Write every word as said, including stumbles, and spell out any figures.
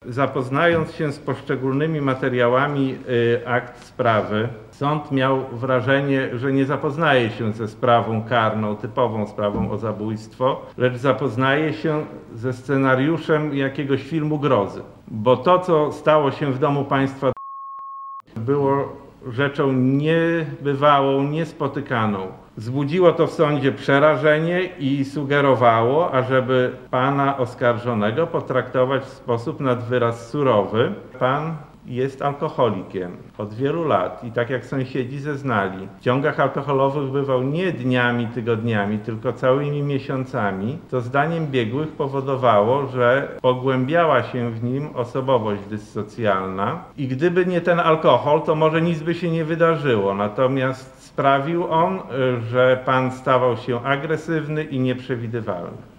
zapoznając się z poszczególnymi materiałami akt sprawy, sąd miał wrażenie, że nie zapoznaje się ze sprawą karną, typową sprawą o zabójstwo, lecz zapoznaje się ze scenariuszem jakiegoś filmu grozy. Bo to, co stało się w domu państwa, było rzeczą niebywałą, niespotykaną. Wzbudziło to w sądzie przerażenie i sugerowało, ażeby pana oskarżonego potraktować w sposób nad wyraz surowy. Pan jest alkoholikiem od wielu lat i tak jak sąsiedzi zeznali, w ciągach alkoholowych bywał nie dniami, tygodniami, tylko całymi miesiącami. To zdaniem biegłych powodowało, że pogłębiała się w nim osobowość dyssocjalna i gdyby nie ten alkohol, to może nic by się nie wydarzyło. Natomiast sprawił on, że pan stawał się agresywny i nieprzewidywalny.